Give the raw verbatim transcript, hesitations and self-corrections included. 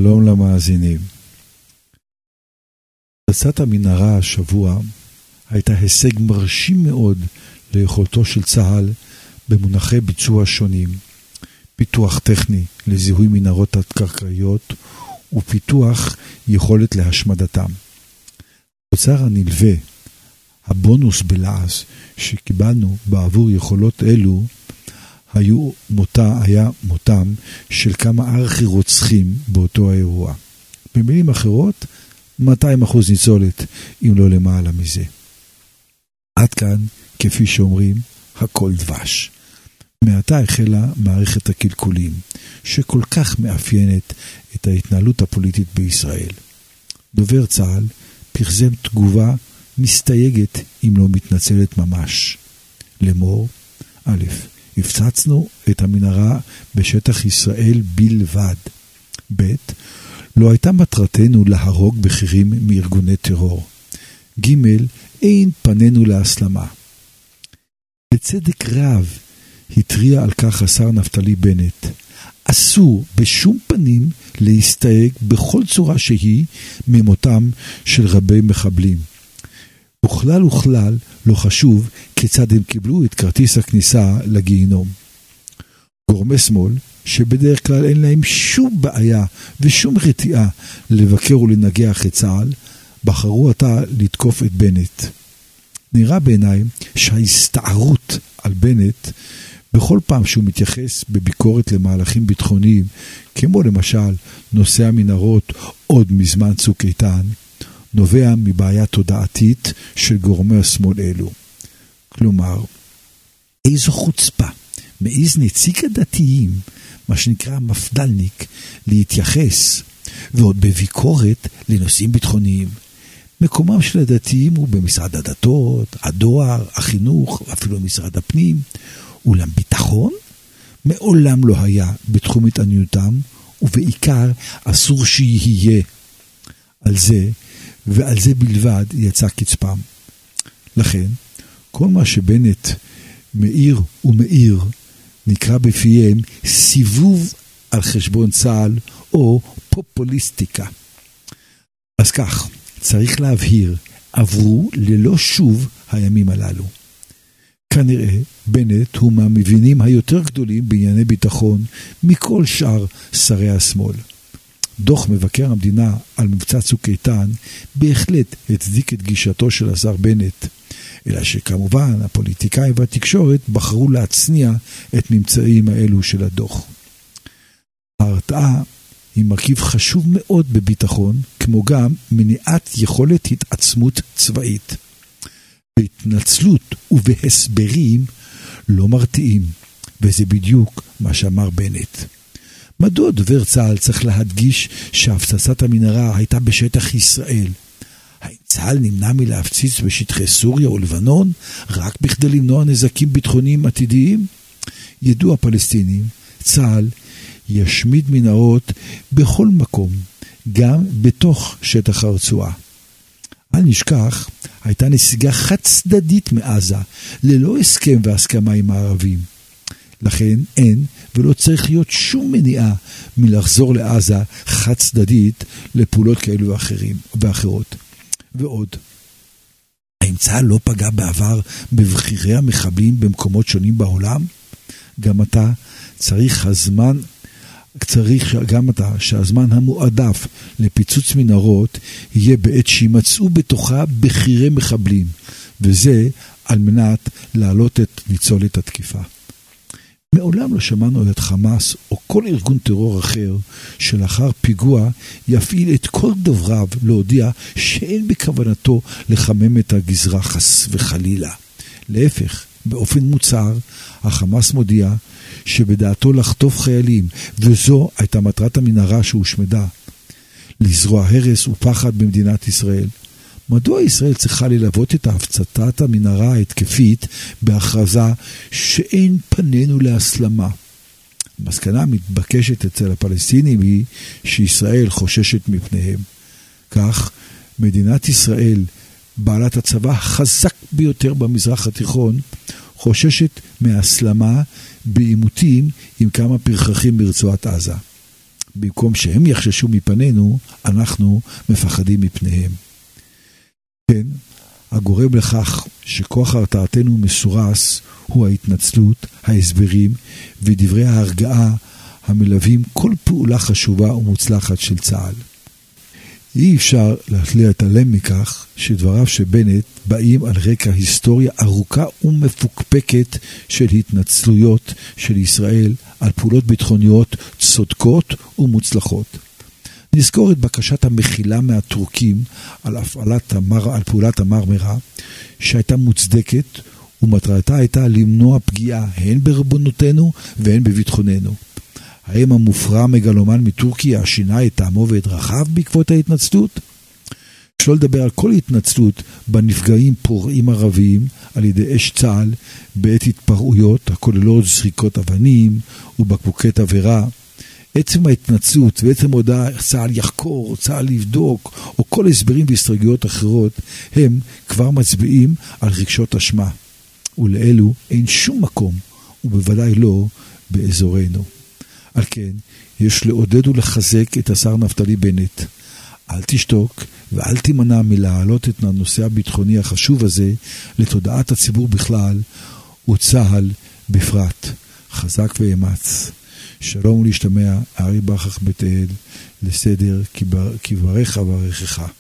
שלום למאזינים. פצצת המנהרה השבוע הייתה הישג מרשים מאוד ליכולתו של צה"ל במונחי ביצוע שונים. פיתוח טכני לזיהוי מנהרות התת-קרקעיות ופיתוח יכולת להשמדתם. תוצר הנלווה, הבונוס בלעז שקיבלנו בעבור יכולות אלו, היו מותה, היה מותם של כמה ארכי רוצחים באותו האירוע. במילים אחרות, מאתיים אחוז ניצולת, אם לא למעלה מזה. עד כאן, כפי שאומרים, הכל דבש. מעתה החלה מערכת הקלקולים, שכל כך מאפיינת את ההתנהלות הפוליטית בישראל. דובר צה"ל פרסם תגובה מסתייגת אם לא מתנצלת ממש. לאמור, א', הפצצנו את המנהרה בשטח ישראל בלבד. ב', לא הייתה מטרתנו להרוג בכירים מארגוני טרור. ג', אין פנינו להסלמה. בצדק רב התריע על כך השר נפתלי בנט. אסור בשום פנים להסתייג בכל צורה שהיא ממותם של רבי מחבלים. וכלל וכלל לא חשוב כיצד הם קיבלו את כרטיס הכניסה לגיהינום. גורמי שמאל, שבדרך כלל אין להם שום בעיה ושום רתיעה לבקר ולנגח את צה"ל, בחרו עתה לתקוף את בנט. נראה בעיניי שההסתערות על בנט, בכל פעם שהוא מתייחס בביקורת למהלכים ביטחוניים, כמו למשל נושא המנהרות עוד מזמן צוק איתן, נובע מבעיה תודעתית של גורמי השמאל אלו. כלומר, איזו חוצפה מעיז נציג הדתיים, מה שנקרא מפדלניק, להתייחס, ועוד בביקורת לנושאים ביטחוניים. מקומם של הדתיים הוא במשרד הדתות, הדואר, החינוך, אפילו משרד הפנים, אולם ביטחון מעולם לא היה בתחום התעניותם, ובעיקר אסור שיהיה. על זה ועל זה בלבד יצא קצפם. לכן, כל מה שבנט מאיר ומאיר נקרא בפיהם סיבוב על חשבון צה"ל או פופוליסטיקה. אז כך, צריך להבהיר, עברו ללא שוב הימים הללו. כנראה בנט הוא מהמבינים היותר גדולים בענייני ביטחון מכל שאר שרי השמאל. דוח מבקר המדינה על מבצע צוק איתן בהחלט הצדיק את גישתו של השר בנט, אלא שכמובן הפוליטיקאים והתקשורת בחרו להצניע את ממצאים האלו של הדוח. ההרתעה היא מרכיב חשוב מאוד בביטחון, כמו גם מניעת יכולת התעצמות צבאית. בהתנצלות ובהסברים לא מרתיעים, וזה בדיוק מה שאמר בנט. מדוע דובר צה"ל צריך להדגיש שהפצצת המנהרה הייתה בשטח ישראל? האם צה"ל נמנע מלהפציץ בשטחי סוריה או לבנון רק בכדי למנוע נזקים ביטחוניים עתידיים? ידוע הפלסטינים, צה"ל ישמיד מנהרות בכל מקום, גם בתוך שטח הרצועה. אל נשכח, הייתה נסיגה חד צדדית מעזה, ללא הסכם והסכמה עם הערבים. לכן אין ולא צריך להיות שום מניעה מלחזור לעזה חד צדדית לפעולות כאלו ואחרים, ואחרות. ועוד, האם צה"ל לא פגע בעבר בבחירי המחבלים במקומות שונים בעולם? גם אתה צריך הזמן, צריך גם אתה שהזמן המועדף לפיצוץ מנהרות יהיה בעת שימצאו בתוכה בחירי מחבלים, וזה על מנת להעלות את ניצולת התקיפה. מעולם לא שמענו את חמאס או כל ארגון טרור אחר שלאחר פיגוע יפעיל את כל דובריו להודיע שאין בכוונתו לחמם את הגזרה חס וחלילה. להפך, באופן מוצהר, החמאס מודיע שבדעתו לחטוף חיילים, וזו הייתה מטרת המנהרה שהושמדה, לזרוע הרס ופחד במדינת ישראל. מדוע ישראל צריכה ללוות את הפצצת המנהרה ההתקפית בהכרזה שאין פנינו להסלמה? המסקנה המתבקשת אצל הפלסטינים היא שישראל חוששת מפניהם. כך, מדינת ישראל, בעלת הצבא החזק ביותר במזרח התיכון, חוששת מהסלמה בעימותים עם כמה פרחחים ברצועת עזה. במקום שהם יחששו מפנינו, אנחנו מפחדים מפניהם. כן, הגורם לכך שכוח הרתעתנו מסורס הוא ההתנצלות, ההסברים ודברי ההרגעה המלווים כל פעולה חשובה ומוצלחת של צה"ל. אי אפשר להתעלם מכך שדבריו של בנט באים על רקע היסטוריה ארוכה ומפוקפקת של התנצלויות של ישראל על פעולות ביטחוניות צודקות ומוצלחות. נזכור את בקשת המחילה מהטורקים על, הפעלת המר, על פעולת המרמרה שהייתה מוצדקת ומטרתה הייתה למנוע פגיעה הן בריבונותנו והן בביטחוננו. האם המופרע מגלומן מטורקיה שינה את טעמו ואת דרכיו בעקבות ההתנצלות? שלא לדבר על כל התנצלות בנפגעים פורעים ערביים על ידי אש צה"ל בעת התפרעויות הכוללות זריקות אבנים ובקבוקי תבערה. עצם ההתנצלות ועצם הודעה צה"ל יחקור, צה"ל לבדוק או כל הסברים והסתייגויות אחרות הם כבר מצביעים על רגשות אשמה, ולאלו אין שום מקום ובוודאי לא באזורנו. על כן, יש לעודד ולחזק את השר נפתלי בנט. אל תשתוק ואל תימנע מלהעלות את הנושא הביטחוני החשוב הזה לתודעת הציבור בכלל וצה"ל בפרט. חזק ואמץ. שלום ולהשתמע, ארי ברכה בית אל, לסדר, כי ברך וברכך.